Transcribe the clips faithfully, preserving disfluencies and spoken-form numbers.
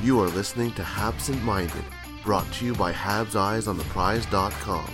You are listening to Habsent Minded, brought to you by Habs Eyes on the Prize dot com.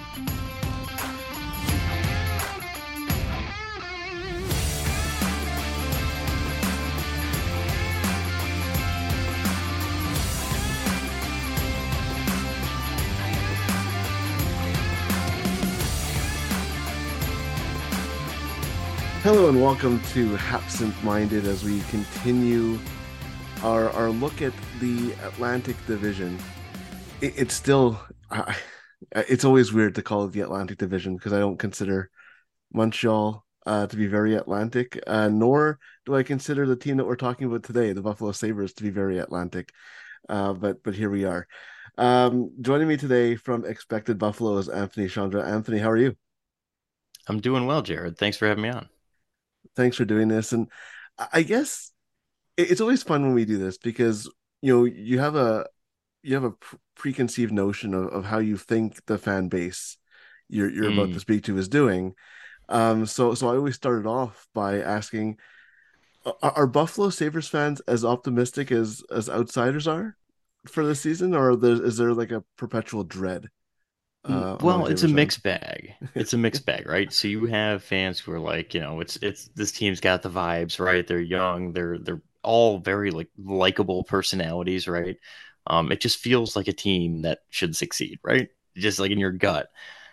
Hello and welcome to Habsent Minded as we continue our our look at the Atlantic Division. It, it's still, I, it's always weird to call it the Atlantic Division because I don't consider Montreal uh, to be very Atlantic, uh, nor do I consider the team that we're talking about today, the Buffalo Sabres, to be very Atlantic. Uh, but but here we are. Um, joining me today from Expected Buffalo is Anthony Chandra. Anthony, how are you? I'm doing well, Jared. Thanks for having me on. Thanks for doing this. And I guess it's always fun when we do this because you know you have a you have a preconceived notion of, of how you think the fan base you're you're about to Mm. speak to is doing. Um, so so I always started off by asking, are, are Buffalo Sabres fans as optimistic as as outsiders are for this season, or there, is there like a perpetual dread Mm, uh, among Well, it's a Sabres fans? mixed bag. It's a mixed bag, right? So you have fans who are like, you know, it's it's this team's got the vibes, right? They're young, they're they're all very like likable personalities, right? Um, it just feels like a team that should succeed, right? Just like in your gut.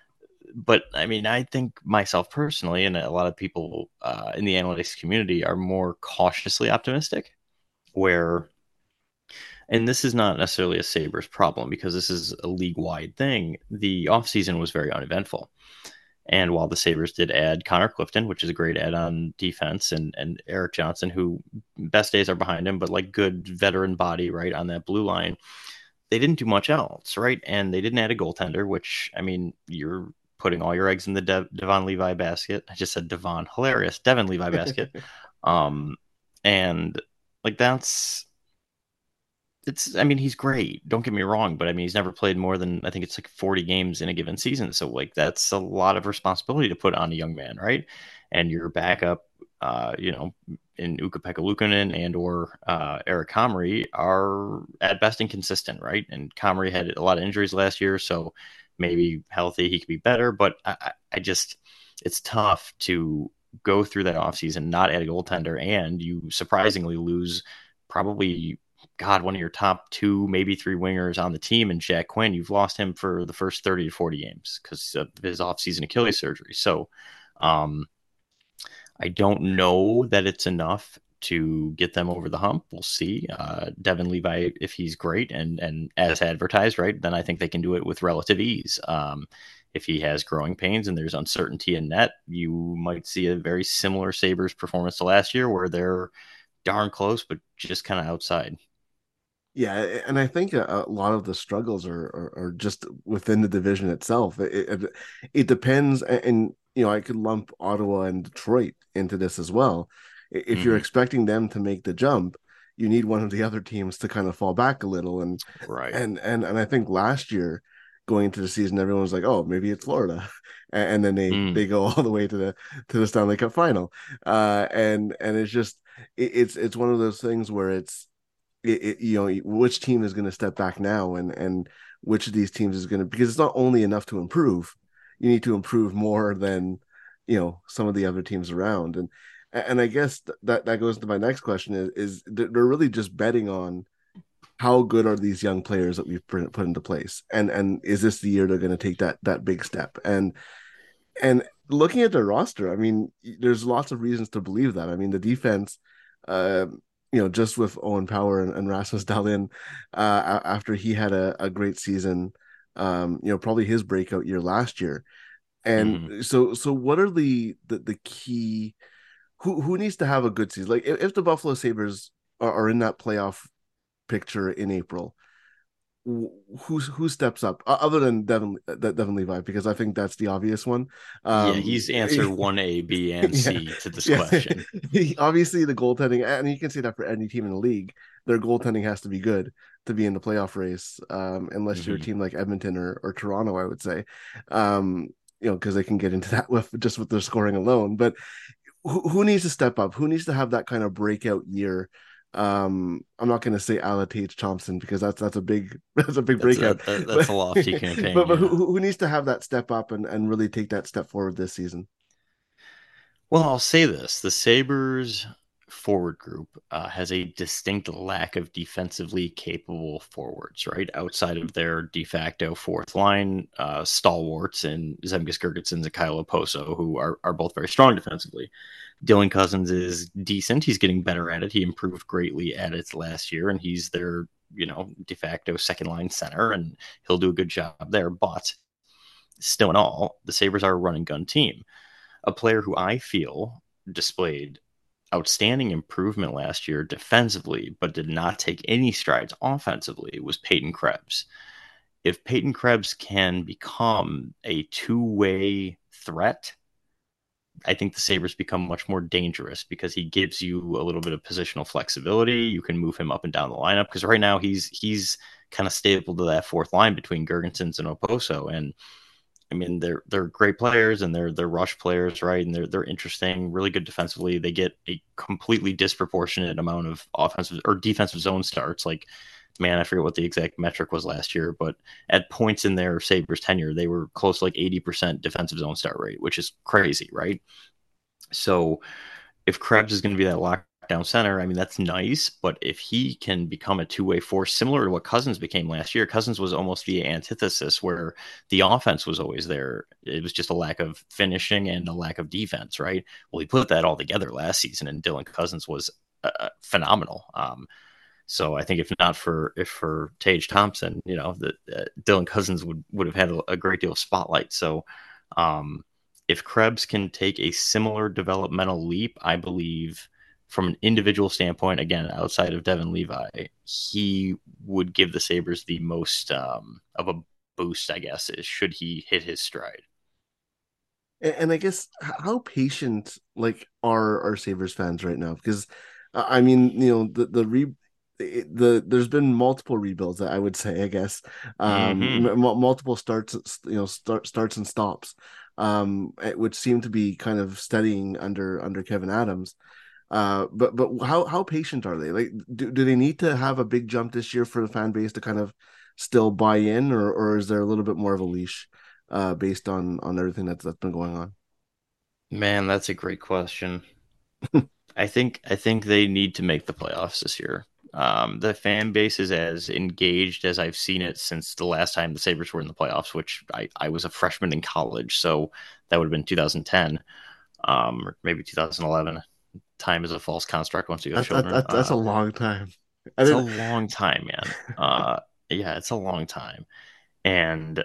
But I mean, I think myself personally, and a lot of people uh, in the analytics community are more cautiously optimistic, where and this is not necessarily a Sabres problem because this is a league wide thing. The offseason was very uneventful. And while the Sabres did add Connor Clifton, which is a great add on defense, and, and Eric Johnson, who best days are behind him, but like good veteran body, right, on that blue line, they didn't do much else, right? And they didn't add a goaltender, which, I mean, you're putting all your eggs in the De- Devon Levi basket. I just said Devon, hilarious. Devon Levi basket. Um, and like that's it's I mean he's great, don't get me wrong, but I mean he's never played more than I think it's like forty games in a given season, so like that's a lot of responsibility to put on a young man, right? And your backup, uh you know in Ukko-Pekka Luukkonen and or uh Eric Comrie are at best inconsistent, right? And Comrie had a lot of injuries last year, so maybe healthy he could be better, but i i I just it's tough to go through that offseason, not add a goaltender, and you surprisingly lose probably God, one of your top two, maybe three wingers on the team, and Jack Quinn, you've lost him for the first thirty to forty games because of his offseason Achilles surgery. So um, I don't know that it's enough to get them over the hump. We'll see. Uh, Devin Levi, if he's great and and as advertised, right, then I think they can do it with relative ease. Um, if he has growing pains and there's uncertainty in net, you might see a very similar Sabres performance to last year where they're darn close, but just kind of outside. Yeah, and I think a, a lot of the struggles are, are are just within the division itself. It it, it depends, and you know I could lump Ottawa and Detroit into this as well. If you're Mm-hmm. expecting them to make the jump, you need one of the other teams to kind of fall back a little. And Right. and and and I think last year going into the season, everyone was like, "Oh, maybe it's Florida," and, and then they Mm. they go all the way to the to the Stanley Cup final. Uh, and and it's just it, it's it's one of those things where it's it, it, you know which team is going to step back now and and which of these teams is going to, because it's not only enough to improve, you need to improve more than you know some of the other teams around. And and I guess th- that that goes to my next question is is they're really just betting on how good are these young players that we've put put into place, and and is this the year they're going to take that that big step. And and looking at their roster, I mean, there's lots of reasons to believe that. I mean, the defense, uh, you know, just with Owen Power and, and Rasmus Dahlin, uh, after he had a, a great season, um, you know, probably his breakout year last year. And Hmm. so, so what are the the, the key? Who who needs to have a good season? Like if, if the Buffalo Sabres are, are in that playoff picture in April, who who steps up other than Devin Devin Levi, because I think that's the obvious one. Yeah, Um, he's answer one A, B, and yeah, C to this yeah. question. Obviously, the goaltending, and you can say that for any team in the league, their goaltending has to be good to be in the playoff race. Um, unless you're a Hmm. team like Edmonton or or Toronto, I would say. Um, you know, because they can get into that with just with their scoring alone. But who, who needs to step up? Who needs to have that kind of breakout year Um, I'm not going to say Ala Tage Thompson because that's that's a big that's a big That's breakout. that, that that's But a lofty campaign, but but who yeah. who needs to have that step up and and really take that step forward this season? Well, I'll say this: the Sabres forward group uh, has a distinct lack of defensively capable forwards, right? Outside of their de facto fourth line uh, stalwarts and Zemgus Girgensons and Kyle Oposo, who are, are both very strong defensively. Dylan Cousins is decent. He's getting better at it. He improved greatly at it last year, and he's their, you know, de facto second line center, and he'll do a good job there. But still in all, the Sabres are a run and gun team. A player who I feel displayed outstanding improvement last year defensively, but did not take any strides offensively was Peyton Krebs. If Peyton Krebs can become a two way threat, I think the Sabres become much more dangerous because he gives you a little bit of positional flexibility. You can move him up and down the lineup because right now he's he's kind of stapled to that fourth line between Girgensons and Oposo. And I mean, they're they're great players and they're they're rush players, right? And they're they're interesting, really good defensively. They get a completely disproportionate amount of offensive or defensive zone starts. Like, man, I forget what the exact metric was last year, but at points in their Sabres tenure, they were close to like eighty percent defensive zone start rate, which is crazy, right? So if Krebs is going to be that lockdown center, I mean, that's nice. But if he can become a two way force, similar to what Cousins became last year, Cousins was almost the antithesis where the offense was always there. It was just a lack of finishing and a lack of defense, right? Well, he put that all together last season, and Dylan Cousins was uh, phenomenal. Um, so I think if not for if for Tage Thompson, you know, that uh, Dylan Cousins would would have had a, a great deal of spotlight. So um, if Krebs can take a similar developmental leap, I believe from an individual standpoint, again outside of Devin Levi, he would give the Sabres the most um, of a boost, I guess, is should he hit his stride. And, and I guess how patient like are our Sabres fans right now? Because uh, I mean, you know, the the re it- the there's been multiple rebuilds, I would say, I guess, um, Mm-hmm. m- multiple starts, you know, start starts and stops, um, eh, which seem to be kind of steadying under under Kevin Adams. Uh, but but how how patient are they? Like, do do they need to have a big jump this year for the fan base to kind of still buy in, or or is there a little bit more of a leash, uh, based on on everything that's that's been going on? Man, that's a great question. I think I think they need to make the playoffs this year. Um, the fan base is as engaged as I've seen it since the last time the Sabres were in the playoffs, which I, I was a freshman in college, so that would have been two thousand ten, um, or maybe two thousand eleven. Time is a false construct once you have That, that, children. that that's a Uh, long time. I it's a didn't. long time, man. Uh, yeah, it's a long time, and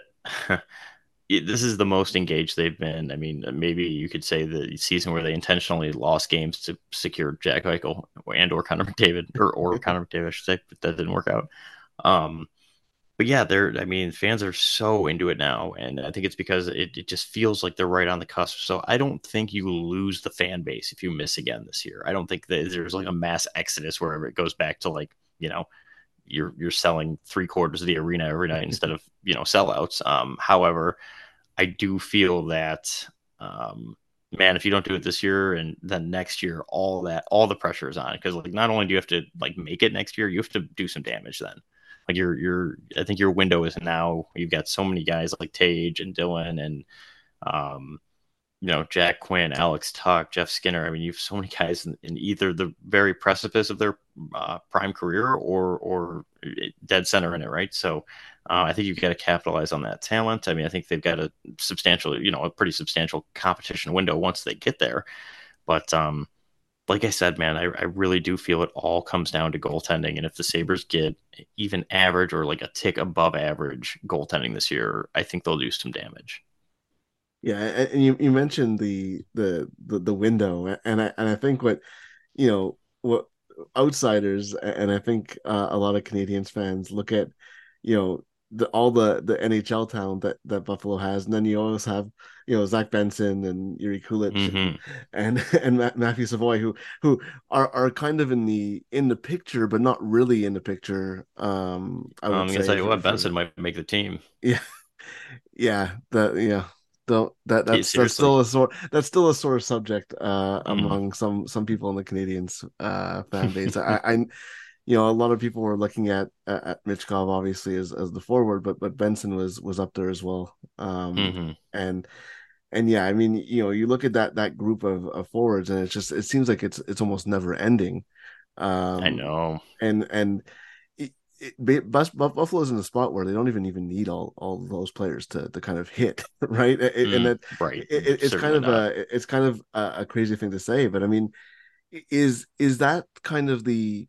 it- this is the most engaged they've been. I mean, maybe you could say the season where they intentionally lost games to secure Jack Eichel and or Connor McDavid or or Connor McDavid, I should say, but that didn't work out. Um, but yeah, they're. I mean, fans are so into it now, and I think it's because it, it just feels like they're right on the cusp. So I don't think you lose the fan base if you miss again this year. I don't think that there's like a mass exodus wherever it goes back to like you know you're you're selling three quarters of the arena every night instead of you know sellouts. Um, however I do feel that, um, man, if you don't do it this year and then next year, all that, all the pressure is on because like not only do you have to like make it next year, you have to do some damage then. Like your your, I think your window is now. You've got so many guys like Tage and Dylan and um, you know, Jack Quinn, Alex Tuck, Jeff Skinner. I mean, you have so many guys in, in either the very precipice of their uh, prime career or or dead center in it, right? So uh, I think you've got to capitalize on that talent. I mean, I think they've got a substantial, you know, a pretty substantial competition window once they get there. But um, like I said, man, I, I really do feel it all comes down to goaltending. And if the Sabres get even average or like a tick above average goaltending this year, I think they'll do some damage. Yeah, and you, you mentioned the, the the the window, and I and I think what you know what outsiders, and I think uh, a lot of Canadians fans look at, you know, the all the the N H L talent that that Buffalo has, and then you always have, you know, Zach Benson and Yuri Kulich and Mm-hmm. and and Matthew Savoy, who who are are kind of in the in the picture, but not really in the picture. Um, I Um, would I'm gonna say tell you for what, for Benson might make the team. yeah, yeah, the yeah. don't that Yeah, that's that's seriously. still a sore that's still a sore subject uh Mm. among some some people in the Canadians uh fan base. I, I you know, a lot of people were looking at at Michkov obviously as as the forward, but but Benson was was up there as well. Um Hmm. and and yeah, I mean, you know, you look at that that group of, of forwards, and it's just it seems like it's it's almost never ending. I Um, know. and and it, it, Bus, Buffalo's in a spot where they don't even even need all all those players to to kind of hit, right? And Mm, that right. it, it's kind Certainly of not. a it's kind of a, a crazy thing to say, but I mean, is is that kind of the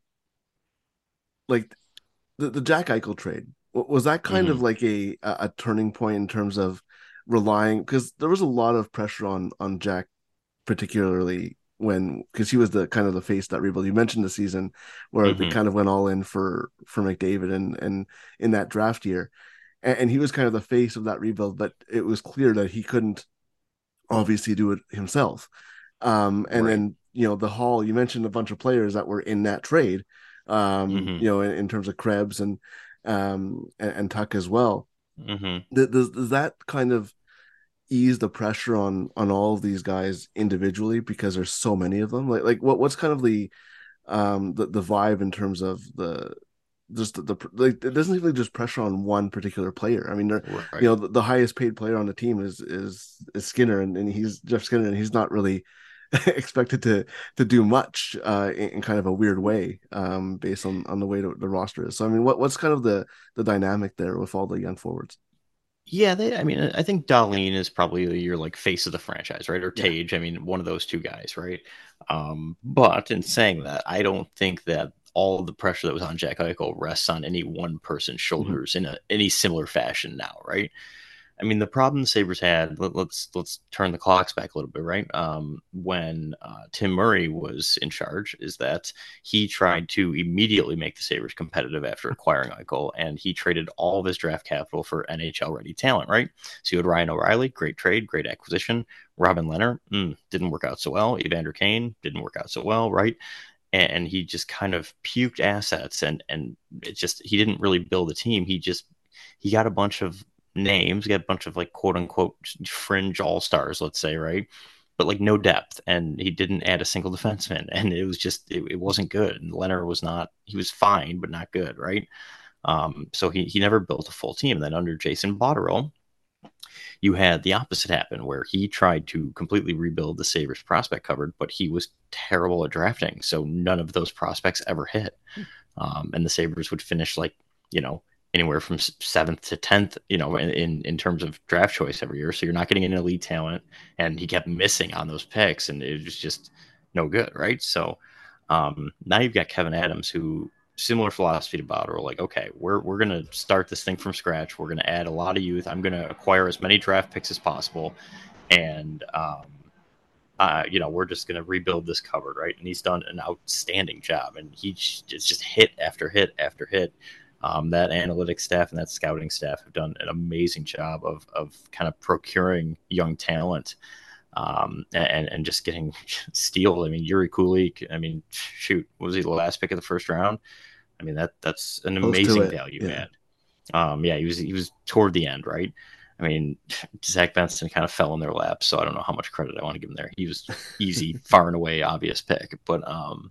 like the, the Jack Eichel trade? Was that kind of Hmm. like a a turning point in terms of relying, because there was a lot of pressure on on Jack, particularly when because he was the kind of the face that rebuild. You mentioned the season where they Hmm. kind of went all in for for McDavid and and in that draft year, and, and he was kind of the face of that rebuild. But it was clear that he couldn't obviously do it himself. Um, and Right. then you know the Hall. You mentioned a bunch of players that were in that trade. Um, Hmm. you know, in, in terms of Krebs and um and, and Tuck as well. Hmm. Does, does that kind of ease the pressure on on all of these guys individually because there's so many of them? Like like what what's kind of the um the, the vibe in terms of the just the, the like it doesn't even just pressure on one particular player. I mean, they're you Right. know the, the highest paid player on the team is is is Skinner, and, and he's Jeff Skinner, and he's not really expected to to do much uh in, in kind of a weird way um based on on the way the, the roster is. So I mean, what what's kind of the the dynamic there with all the young forwards? Yeah, they, I mean, I think Darlene is probably your like face of the franchise, right? Or Yeah. Tage. I mean, one of those two guys, right? Um, but in saying that, I don't think that all of the pressure that was on Jack Eichel rests on any one person's Mhm. shoulders in a, any similar fashion now, right? I mean, the problem the Sabres had, let, let's let's turn the clocks back a little bit, right? Um, when uh, Tim Murray was in charge, is that he tried to immediately make the Sabres competitive after acquiring Eichel, and he traded all of his draft capital for N H L ready talent, right? So you had Ryan O'Reilly, great trade, great acquisition. Robin Leonard, mm, didn't work out so well. Evander Kane didn't work out so well, right? And, and he just kind of puked assets, and and it just he didn't really build a team. He just he got a bunch of names, got a bunch of like quote unquote fringe all stars, let's say, right? But like no depth, and he didn't add a single defenseman, and it was just it, it wasn't good. And Leonard was not he was fine, but not good, right? Um, so he he never built a full team. And then under Jason Botterill, you had the opposite happen where he tried to completely rebuild the Sabres prospect cupboard, but he was terrible at drafting. So none of those prospects ever hit. Um, and the Sabres would finish like, you know, anywhere from seventh to tenth, you know, in, in, in terms of draft choice every year. So you're not getting an elite talent. And he kept missing on those picks, and it was just no good. Right. So um, now you've got Kevin Adams, who similar philosophy to Bauer, like, okay, we're, we're going to start this thing from scratch. We're going to add a lot of youth. I'm going to acquire as many draft picks as possible. And, um, uh, you know, we're just going to rebuild this cupboard, right? And he's done an outstanding job, and he just, it's just hit after hit after hit. Um, that analytics staff and that scouting staff have done an amazing job of of kind of procuring young talent, um, and and just getting steel. I mean, Yuri Kulik. I mean, shoot, was he the last pick of the first round? I mean, that that's an Close to amazing it. value Yeah. add. Um, yeah, he was he was toward the end, right? I mean, Zach Benson kind of fell in their lap, so I don't know how much credit I want to give him there. He was easy, far and away, obvious pick, but um,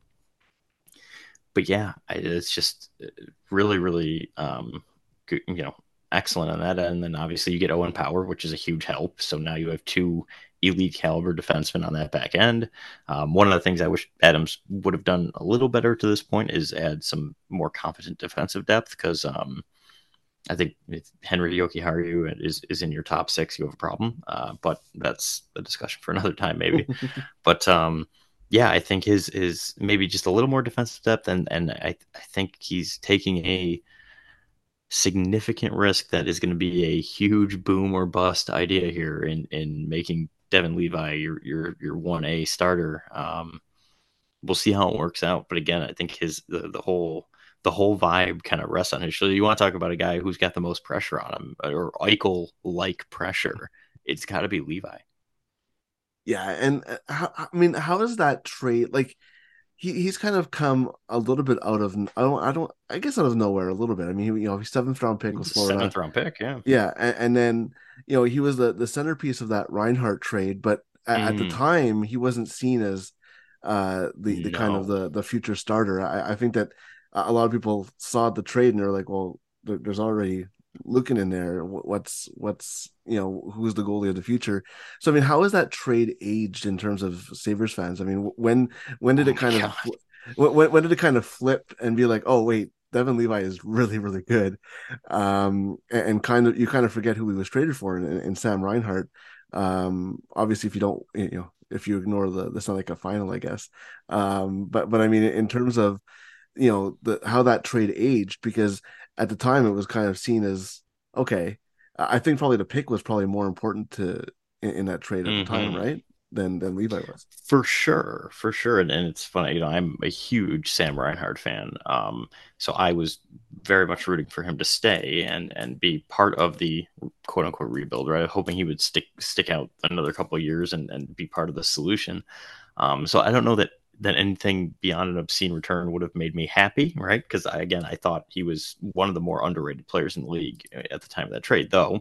but yeah, I, it's just uh, really, really, um, good, you know, excellent on that end. And then obviously you get Owen Power, which is a huge help. So now you have two elite caliber defensemen on that back end. Um, one of the things I wish Adams would have done a little better to this point is add some more competent defensive depth, because um, I think if Henry Jokiharju is is in your top six, you have a problem. Uh, but that's a discussion for another time, maybe. But um, yeah, I think his is maybe just a little more defensive depth, and and I I think he's taking a significant risk that is going to be a huge boom or bust idea here in in making Devin Levi your your your one A starter. Um, we'll see how it works out. But again, I think his the, the whole the whole vibe kind of rests on his shoulder. You want to talk about a guy who's got the most pressure on him, or Eichel like pressure? It's got to be Levi. Yeah, and uh, how, I mean, how is that trade like? he he's kind of come a little bit out of I don't I don't I guess out of nowhere a little bit. I mean, he, you know, his seventh round pick with Florida. Seventh round pick, yeah. Yeah, and, and then you know he was the the centerpiece of that Reinhardt trade, but at, at the Mm, time he wasn't seen as uh the the kind of no. the the future starter. I, I think that a lot of people saw the trade and they're like, well, there, there's already Lukin in there. What's what's you know who's the goalie of the future? So I mean, how is that trade aged in terms of Sabres fans? I mean, when when did Oh it my kind of God. when when did it kind of flip and be like, oh wait, Devin Levi is really really good, um, and, and kind of you kind of forget who he was traded for in, in Sam Reinhart. Um, obviously, if you don't, you know, if you ignore the the Stanley Cup final, I guess. Um, but but I mean, in terms of you know the how that trade aged, because at the time it was kind of seen as okay. I think probably the pick was probably more important to in, in that trade at the time, Hmm. right? Than than Levi was. For sure, for sure. And, and it's funny, you know, I'm a huge Sam Reinhart fan. Um, so I was very much rooting for him to stay and and be part of the quote unquote rebuild, right? Hoping he would stick stick out another couple of years and, and be part of the solution. Um, so I don't know that that anything beyond an obscene return would have made me happy, right? Because I, again, I thought he was one of the more underrated players in the league at the time of that trade, though.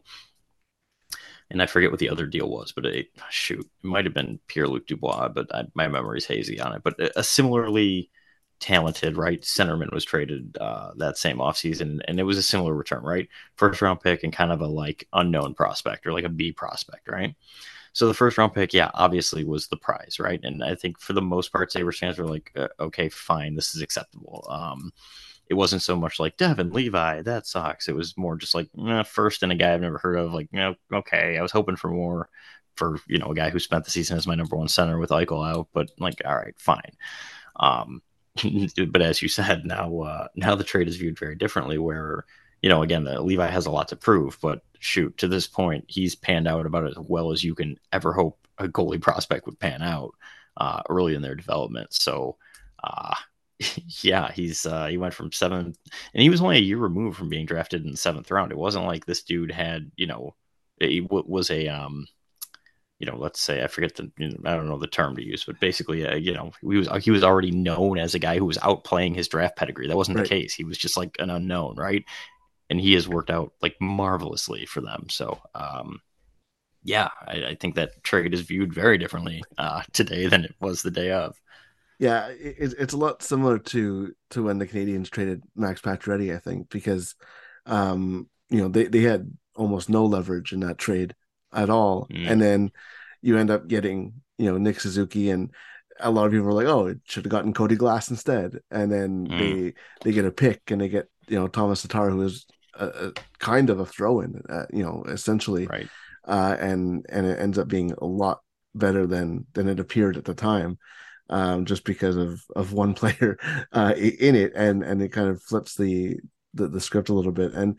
And I forget what the other deal was, but it, shoot, it might have been Pierre Luc Dubois, but I, my memory's hazy on it. But a similarly talented right centerman was traded uh, that same offseason, and it was a similar return, right? First round pick and kind of a like unknown prospect or like a B prospect, right? So the first round pick, yeah, obviously was the prize, right? And I think for the most part, Sabres fans were like, uh, okay, fine, this is acceptable. Um, it wasn't so much like Devin Levi, that sucks. It was more just like eh, first and a guy I've never heard of. Like, you know, okay, I was hoping for more for you know a guy who spent the season as my number one center with Eichel out, but like, all right, fine. Um, but as you said, now uh, now the trade is viewed very differently. Where you know, again, the, Levi has a lot to prove, but shoot, to this point, he's panned out about as well as you can ever hope a goalie prospect would pan out uh, early in their development. So, uh, yeah, he's uh, he went from seven, and he was only a year removed from being drafted in the seventh round. It wasn't like this dude had, you know, he was a um, you know, let's say I forget the you know, I don't know the term to use, but basically, uh, you know, he was he was already known as a guy who was outplaying his draft pedigree. That wasn't the Right. case. He was just like an unknown, right? And he has worked out like marvelously for them. So, um, yeah, I, I think that trade is viewed very differently uh, today than it was the day of. Yeah, it, it's a lot similar to to when the Canadians traded Max Pacioretty, I think, because um, you know they they had almost no leverage in that trade at all, Mm, and then you end up getting you know Nick Suzuki, and a lot of people were like, oh, it should have gotten Cody Glass instead, and then mm, they they get a pick and they get you know Thomas Tatar, who is a, a kind of a throw-in, uh, you know, essentially, right. uh, and and it ends up being a lot better than than it appeared at the time, um, just because of of one player uh, in it, and and it kind of flips the, the the script a little bit. And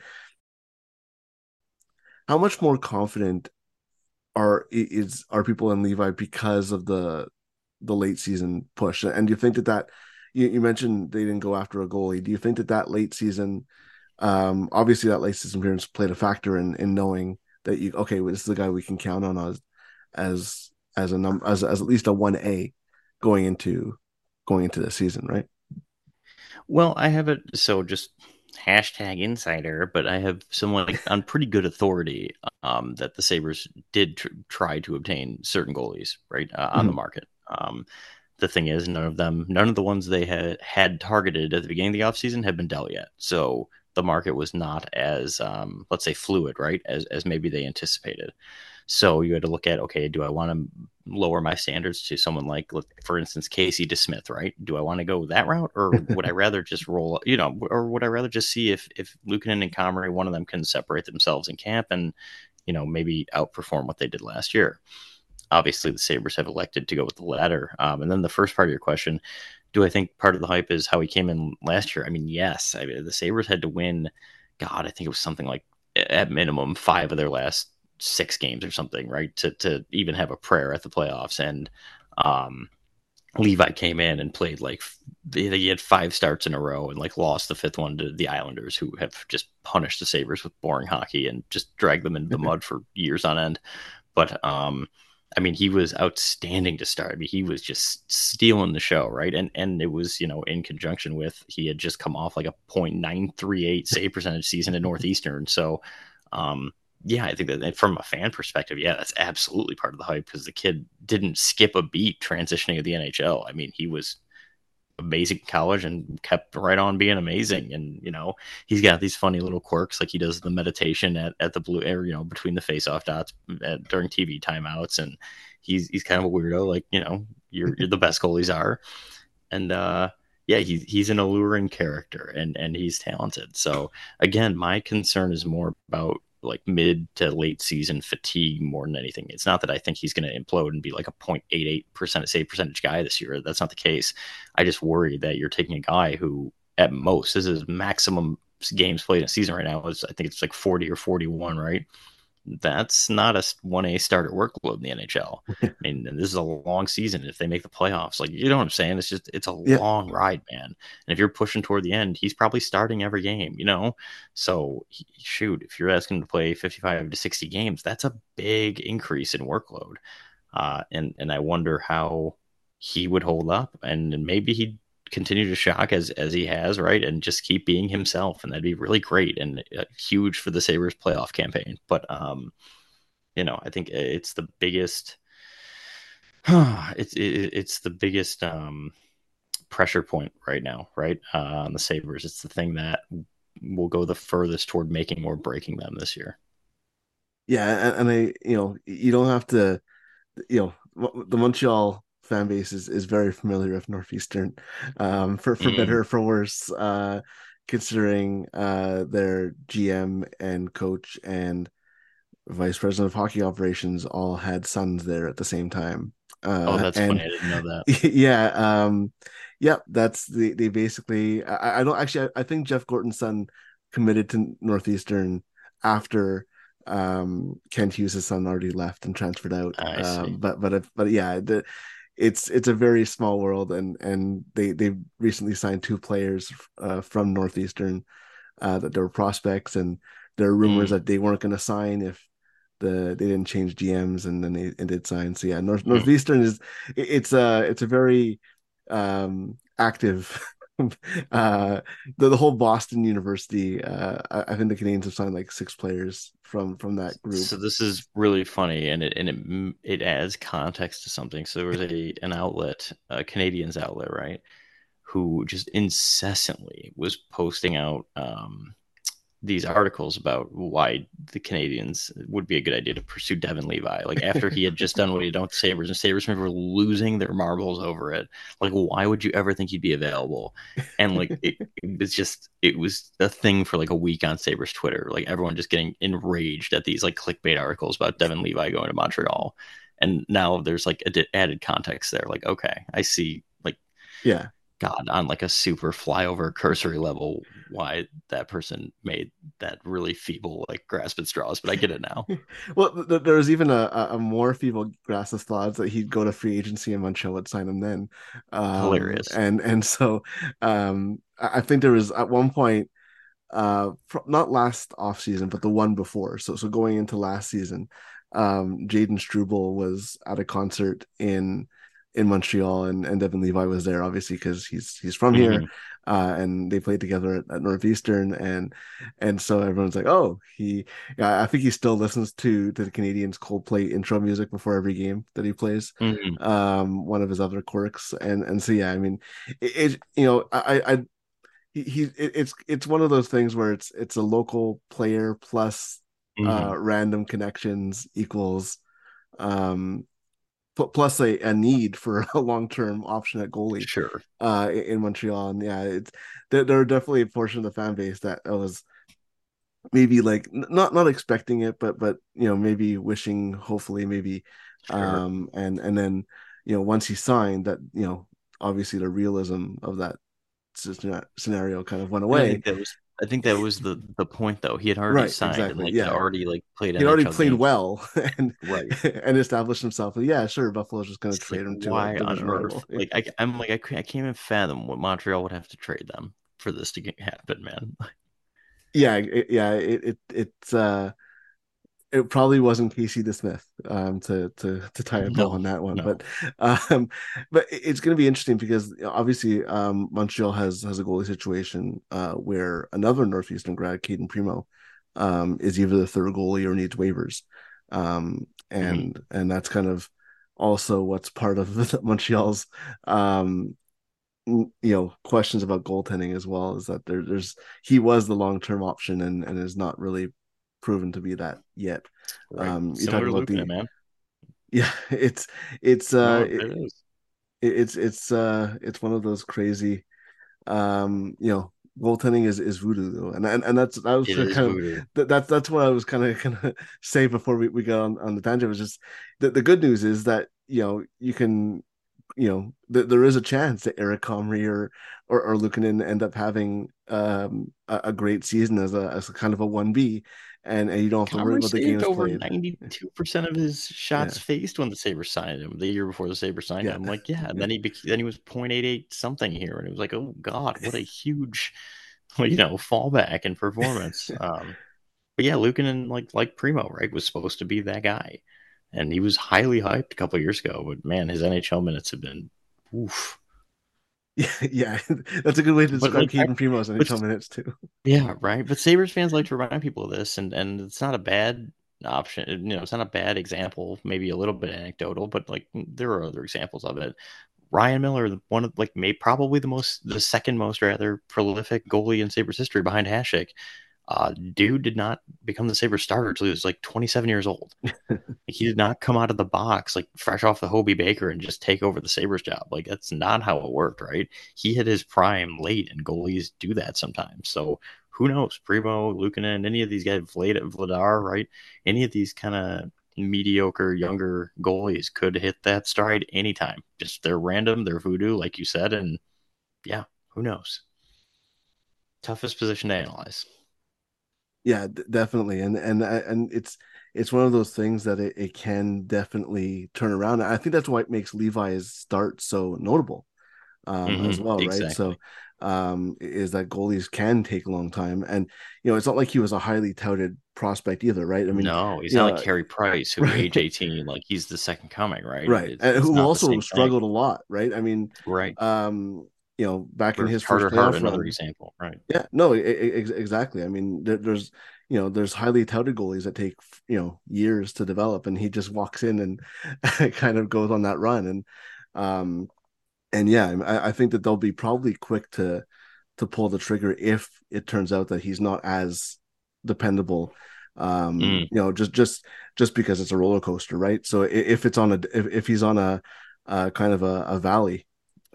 how much more confident are is are people in Levi because of the the late season push? And do you think that that you, you mentioned they didn't go after a goalie? Do you think that that late season, um, obviously that late season appearance played a factor in in knowing that you okay, well, this is the guy we can count on as as as a number as as at least a one A going into going into the season, right? Well, I have it so just hashtag insider, but I have someone like on pretty good authority um, that the Sabres did tr- try to obtain certain goalies right uh, on the Mhm. market. Um, the thing is, none of them, none of the ones they had had targeted at the beginning of the offseason had been dealt yet. So the market was not as, um, let's say, fluid, right, as as maybe they anticipated. So you had to look at, okay, do I want to lower my standards to someone like, for instance, Casey DeSmith, right? Do I want to go that route, or would I rather just roll, you know, or would I rather just see if if Luukkonen and Comrie, one of them can separate themselves in camp and, you know, maybe outperform what they did last year? Obviously, the Sabres have elected to go with the latter. Um, and then the first part of your question, do I think part of the hype is how he came in last year? I mean, yes. I mean, the Sabres had to win, God, I think it was something like at minimum five of their last six games or something, right? To to even have a prayer at the playoffs. And um, Levi came in and played like they, they had five starts in a row and like lost the fifth one to the Islanders, who have just punished the Sabres with boring hockey and just dragged them into the mud for years on end. But um, I mean, he was outstanding to start. I mean, he was just stealing the show, right? And and it was, you know, in conjunction with he had just come off like a point nine three eight save percentage season at Northeastern. So, um, yeah, I think that from a fan perspective, yeah, that's absolutely part of the hype because the kid didn't skip a beat transitioning to the N H L. I mean, he was amazing in college and kept right on being amazing. And you know, he's got these funny little quirks, like he does the meditation at, at the blue air, you know, between the face off dots at, during T V timeouts, and he's he's kind of a weirdo, like you know, you're you're the best goalies are, and uh, yeah, he's he's an alluring character, and and he's talented. So again, my concern is more about like mid to late season fatigue more than anything. It's not that I think he's going to implode and be like a point eight eight percent save percentage guy this year. That's not the case. I just worry that you're taking a guy who, at most, this is maximum games played in a season right now. Is I think it's like forty or forty-one, right? That's not a one A starter workload in the N H L. I mean, this is a long season. If they make the playoffs, like you know what I'm saying, it's just it's a Yeah, long ride, man. And if you're pushing toward the end, he's probably starting every game, you know. So shoot, if you're asking him to play fifty-five to sixty games, that's a big increase in workload. Uh, and and I wonder how he would hold up, and maybe he'd continue to shock as as he has, right, and just keep being himself, and that'd be really great and uh, huge for the Sabres playoff campaign. But um, you know, I think it's the biggest. it's it, it's the biggest um pressure point right now, right, uh, on the Sabres. It's the thing that will go the furthest toward making or breaking them this year. yeah, and, and I, you know, you don't have to, you know, the Montreal fan base is, is very familiar with Northeastern, um, for for Mm. better or for worse, uh, considering uh their G M and coach and vice president of hockey operations all had sons there at the same time. Oh, Uh, that's funny. and I didn't know that. yeah, um, yeah, that's the they basically. I, I don't actually. I, I think Jeff Gorton's son committed to Northeastern after um, Kent Hughes' son already left and transferred out. I Um, see. but but if, but yeah, the, it's it's a very small world, and and they they recently signed two players uh, from Northeastern, uh, that they were prospects, and there are rumors Mm. that they weren't going to sign if the they didn't change G Ms, and then they and did sign. So yeah, North Mm. Northeastern is it, it's a it's a very um active uh the, the whole Boston University, uh I, I think the Canadians have signed like six players from from that group. So this is really funny, and it and it it adds context to something. So there was a an outlet, a Canadians outlet, right, who just incessantly was posting out um, these articles about why the Canadians would be a good idea to pursue Devin Levi. Like after he had just done what he done with the Sabres, and Sabres were losing their marbles over it. Like, why would you ever think he'd be available? And like it, it was just it was a thing for like a week on Sabres Twitter. Like everyone just getting enraged at these like clickbait articles about Devin Levi going to Montreal. And now there's like added context there. Like, okay, I see like Yeah. God, on like a super flyover cursory level, why that person made that really feeble like grasp at straws, but I get it now. Well, th- there was even a, a more feeble grasp of thoughts that he'd go to free agency and Montreal would sign him then. Um, Hilarious. and and so um, I I think there was at one point, uh not last off season but the one before, so so going into last season, um Jaden Struble was at a concert in in Montreal, and and Devin Levi was there obviously because he's he's from here, Mm-hmm. uh and they played together at, at Northeastern, and and so everyone's like, oh, he yeah, I think he still listens to to the Canadians Coldplay intro music before every game that he plays, Mm-hmm. um one of his other quirks. And and so yeah, I mean, it, it you know, I I he, he it's it's one of those things where it's it's a local player plus Mm-hmm. uh random connections equals um plus a, a need for a long-term option at goalie Sure. uh in Montreal. And yeah, it's there, there are definitely a portion of the fan base that was maybe like not not expecting it, but but you know, maybe wishing, hopefully, maybe, Sure. um and and then, you know, once he signed that, you know, obviously the realism of that scenario kind of went And I away. think that was I think that was the the point though. He had already Right, signed and exactly. like had Yeah. already like played He'd already N H L played games. well and Right. and established himself. And yeah, sure, Buffalo's just going to It's like trade him to a why on division earth? rival. Like I I'm like I can't, I can't even fathom what Montreal would have to trade them for this to get, happen, man. Yeah, it, yeah, it, it it's uh it probably wasn't Casey DeSmith um, to to to tie a bow No, on that one, no. but um, but it's going to be interesting because obviously um, Montreal has has a goalie situation uh, where another Northeastern grad, Caden Primo, um, is either the third goalie or needs waivers, um, Mhm. and and that's kind of also what's part of the, Montreal's um, you know questions about goaltending as well, is that there, there's he was the long term option and and is not really proven to be that yet. Right. Um, you talk Similar to about Luka, the man. yeah, it's it's uh No, it, it is. it's it's uh it's one of those crazy um you know goaltending is is voodoo though, and and, and that's that was It is kind of voodoo. that, that's that's what I was kind of kind of say before we, we got on, on the tangent was just the, the good news is that you know you can you know th- there is a chance that Eric Comrie or or, or Luukkonen end up having um a, a great season as a as a kind of a one B, and and you don't have to worry Comrie about the saved games over played. ninety-two percent of his shots Yeah, faced when the Sabres signed him the year before the Sabres signed yeah, him. Like, yeah, and then he bec- then he was point eight eight something here, and it was like, oh god, what a huge, you know, fallback in performance. Um, but yeah, Lukin like like Primo, right, was supposed to be that guy, and he was highly hyped a couple years ago. But man, his N H L minutes have been, oof. yeah, yeah. That's a good way to But describe like, I, Caden Primo's N H L but minutes too. yeah, right. But Sabres fans like to remind people of this, and and it's not a bad option. You know, it's not a bad example. Maybe a little bit anecdotal, but like there are other examples of it. Ryan Miller, one of like maybe probably the most, the second most rather prolific goalie in Sabres history behind Hasek. Uh, dude did not become the Sabres starter until he was like twenty-seven years old. Like, he did not come out of the box like fresh off the Hobie Baker and just take over the Sabres job. Like, that's not how it worked, right? He hit his prime late, and goalies do that sometimes. So who knows? Primo, Luukkonen, any of these guys, Vlad, Vladar, right? Any of these kind of mediocre younger goalies could hit that stride anytime. Just they're random, they're voodoo, like you said, and yeah, who knows? Toughest position to analyze. Yeah, d- definitely, and and and it's it's one of those things that it, it can definitely turn around. I think that's why it makes Levi's start so notable um, as Mm-hmm, well, right? So exactly. um, is that goalies can take a long time, and you know it's not like he was a highly touted prospect either, right? I mean, No, he's you not like know, Carey Price, who right, age eighteen, like he's the second coming, right? right, It's and it's who not the also same thing, struggled a lot, right? I mean, right? um, you know, back in Or his first Carter Hart, playoff another run, example, right? yeah, no, e- e- ex- exactly. I mean, there, there's you know, there's highly touted goalies that take you know years to develop, and he just walks in and kind of goes on that run, and um, and yeah, I, I think that they'll be probably quick to to pull the trigger if it turns out that he's not as dependable. Um, Mm, you know, just just just because it's a roller coaster, right? So if it's on a if, if he's on a, a kind of a, a valley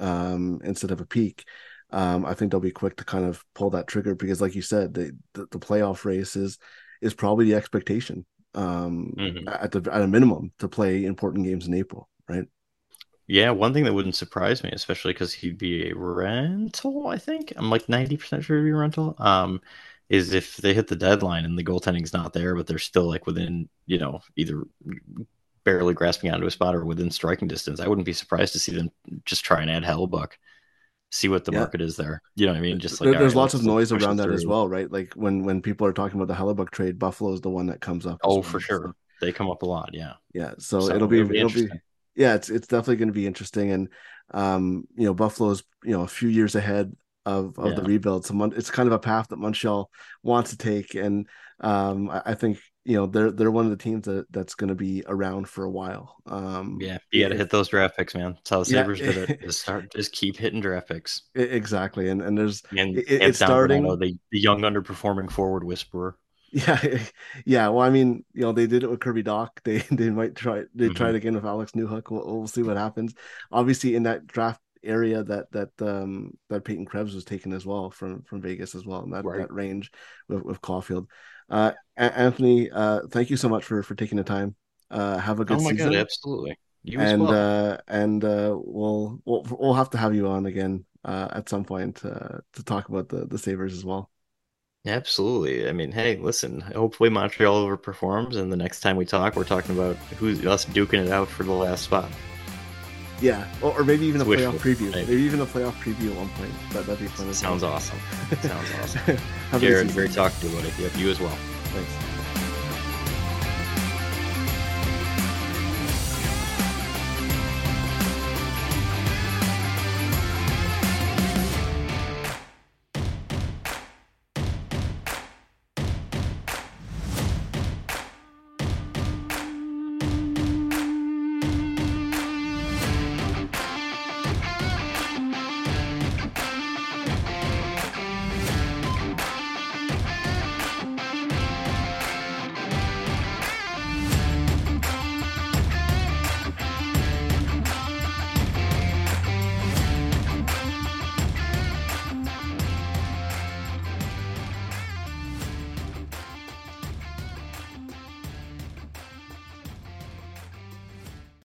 um, instead of a peak, um, I think they'll be quick to kind of pull that trigger because, like you said, the the, the playoff race is is probably the expectation um, hmm. at the at a minimum to play important games in April, right? Yeah, one thing that wouldn't surprise me, especially because he'd be a rental, I think. I'm like ninety percent sure he'd be a rental. Um, is if they hit the deadline and the goaltending's not there, but they're still like within, you know, either barely grasping onto a spot or within striking distance. I wouldn't be surprised to see them just try and add Hellbuck, see what the Yeah, market is there. You know what I mean? Just like, there, all there's right, lots of let's let's noise push around it that as through. well, right? Like when when people are talking about the Hellebuck trade, Buffalo is the one that comes up as Oh, for well. So sure. They come up a lot, yeah. yeah, so it'll So be it'll be it'll be interesting. yeah, it's it's definitely going to be interesting, and um, you know, Buffalo's you know a few years ahead of of the Yeah. rebuild, so Mon- it's kind of a path that Montreal wants to take, and um, I, I think you know they're they're one of the teams that that's going to be around for a while. Um, Yeah. You gotta if hit those draft picks, man. That's how the yeah, Sabres did it. Just start just keep hitting draft picks. exactly, and and there's And it, hands it's down Granato, starting. the, the young underperforming forward whisperer. Yeah, yeah. Well, I mean, you know, they did it with Kirby Doc. They they might try they Hmm. tried again with Alex Newhook. We'll, we'll see what happens. Obviously, in that draft area that that um that Peyton Krebs was taken as well from from Vegas as well, and that Right. that range with with Caulfield. Uh, A- Anthony, uh, thank you so much for for taking the time. Uh, have a good Oh my god, season, absolutely. You as and well. uh and uh we'll we'll we'll have to have you on again uh at some point uh to talk about the the Sabres as well. Absolutely. I mean, hey, listen, hopefully Montreal overperforms, and the next time we talk, we're talking about who's us duking it out for the last spot. Yeah, or, or maybe even It's a playoff wishful, preview. maybe. Maybe even a playoff preview at one point. That that'd be fun as well. Sounds awesome. Sounds awesome. Have a good Jared, season. great talking to you, buddy. Yep, you as well. Thanks.